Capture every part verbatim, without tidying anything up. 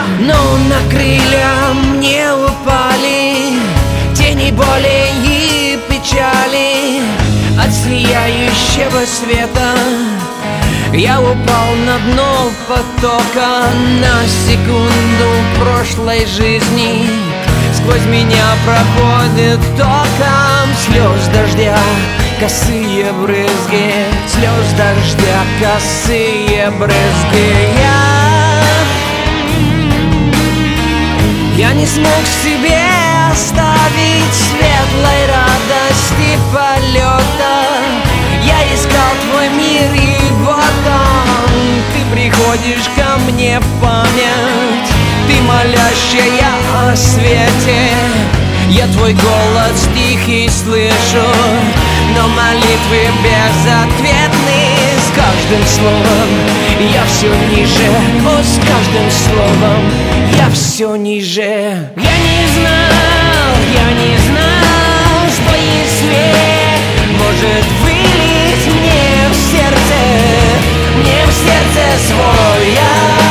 Но на крылья мне упали тени боли и печали. От сияющего света я упал на дно потока, на секунду прошлой жизни. Сквозь меня проходит током слез дождя косые брызги, слез дождя косые брызги. Я, я не смог себе оставить светлой радости полета. Я искал твой мир, и вот он. Ты приходишь ко мне в память, ты молящая о свете. Я твой голос тихий слышу, но молитвы безответны. С каждым словом я все ниже, о, с каждым словом я все ниже. Я не знал, я не знал, что если может вылить мне в сердце, мне в сердце свой я.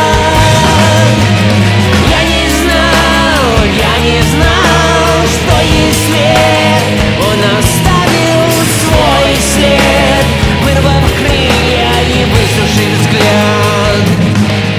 Я не знал, я не знал, что если он оставил свой след, вырвав крылья и высушив взгляд.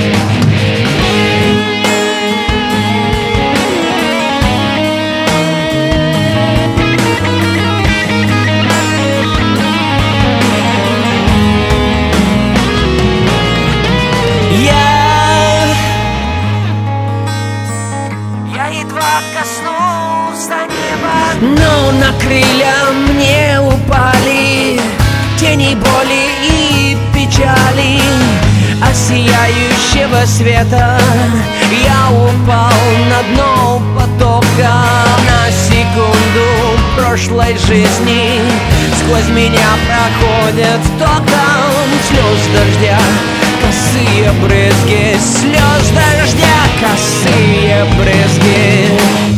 Но на крылья мне упали тени боли и печали. От сияющего света я упал на дно потока, на секунду прошлой жизни. Сквозь меня проходят током слез дождя косые брызги, слез дождя косые брызги.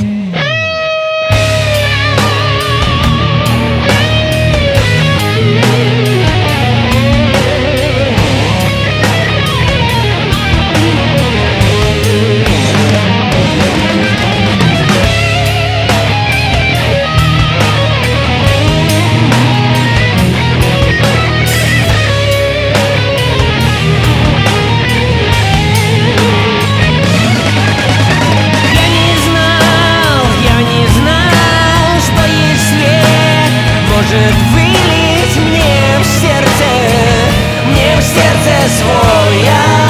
Может вылить мне в сердце, мне в сердце свой я.